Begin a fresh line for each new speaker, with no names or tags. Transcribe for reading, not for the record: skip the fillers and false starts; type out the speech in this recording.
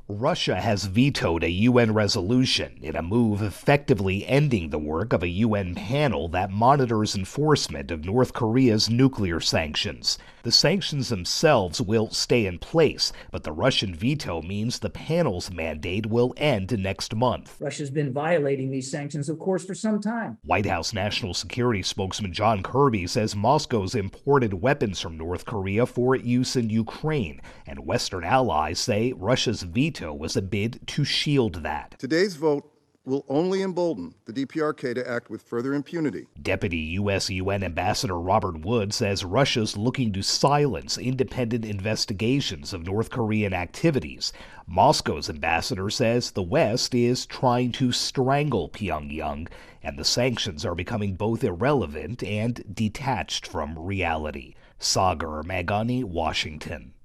Russia has vetoed a UN resolution in a move effectively ending the work of a UN panel that monitors enforcement of North Korea's nuclear sanctions. The sanctions themselves will stay in place, but the Russian veto means the panel's mandate will end next month.
Russia's been violating these sanctions, of course, for some time.
White House National Security spokesman John Kirby says Moscow's imported weapons from North Korea for use in Ukraine, and Western allies say Russia's veto was a bid to shield that.
Today's vote will only embolden the DPRK to act with further impunity.
Deputy U.S. UN Ambassador Robert Wood says Russia's looking to silence independent investigations of North Korean activities. Moscow's ambassador says the West is trying to strangle Pyongyang, and the sanctions are becoming both irrelevant and detached from reality. Sagar Meghani, Washington.